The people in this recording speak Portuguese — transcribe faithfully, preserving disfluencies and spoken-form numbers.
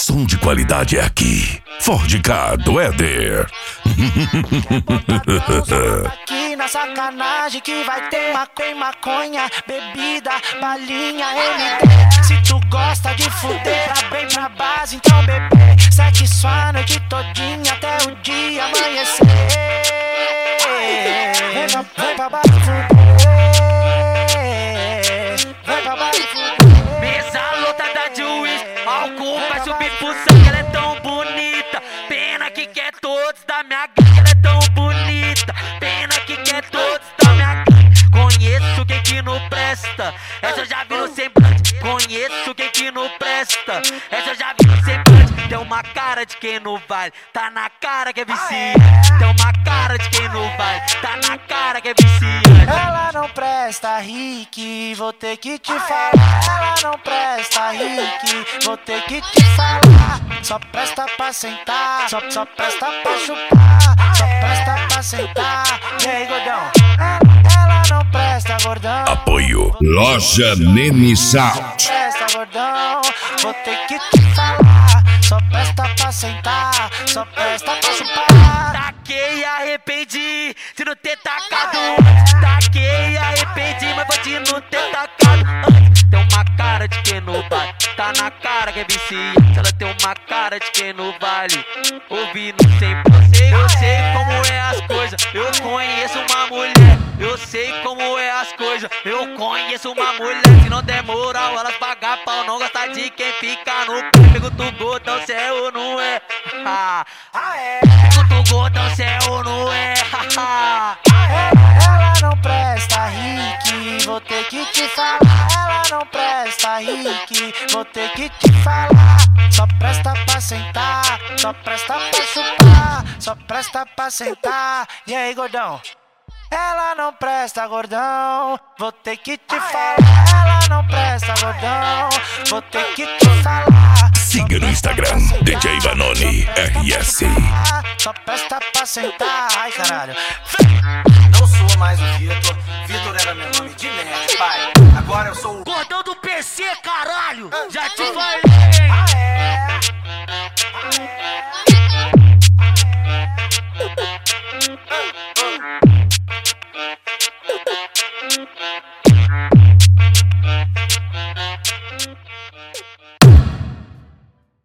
som de qualidade é aqui. Ford K do Éder. Aqui na sacanagem que vai ter maconha, maconha, bebida, balinha, M D. Se tu gosta de fuder, pra bem pra base, então bebê. Sexo a noite todinha até o dia amanhecer. Vem pra, vem pra base fuder. Vem pra base fuder. Mesa lotada de uísque, álcool vai subir pro sangue. Ela é tão bonita, pena que quer todos da minha gangue. Ela é tão bonita, pena que quer todos da minha gangue. Conheço quem que não presta, essa eu já vi no semblante. Conheço quem que não presta, essa eu já vi no semblante. Tem uma cara de quem não vale, tá na cara que é viciante. Tem uma cara de quem não vale, tá na cara que é viciante. Ela não presta, Rick, vou ter que te falar. Ela não presta, Rick, vou ter que te falar. Só presta pra sentar, só, só presta pra chupar. Só presta pra sentar. E aí, gordão? Ela não presta, gordão. Apoio Loja Nene Salt. Presta, gordão, vou ter que te falar. Só presta pra sentar, só presta pra chupar. Taquei e arrependi de não ter tacado antes. Taquei e arrependi, mas vou de não ter tacado antes. Tem uma cara de quem não vale, tá na cara que é viciante. Ela tem uma cara de quem não vale, ouvi não sei eu sei, eu sei como é as coisas. Eu conheço uma mulher, eu sei como é as coisas. Eu conheço uma mulher, se não der moral elas pagar pau. Não gosta de quem fica no pé. Pergunta o gordão se é ou não é. Pergunta o gordão se é ou não é. Ela não presta, Rick, vou ter que te falar. Ela não presta, Rick, vou ter que te falar. Só presta pra sentar, só presta pra chupar. Só presta pra sentar. E aí, gordão? Ela não presta, gordão, vou ter que te falar. Ela não presta, gordão, vou ter que te falar. Siga no Instagram, D J Vanoni R S. Só presta pra sentar. Ai, caralho. Não sou mais o Vira,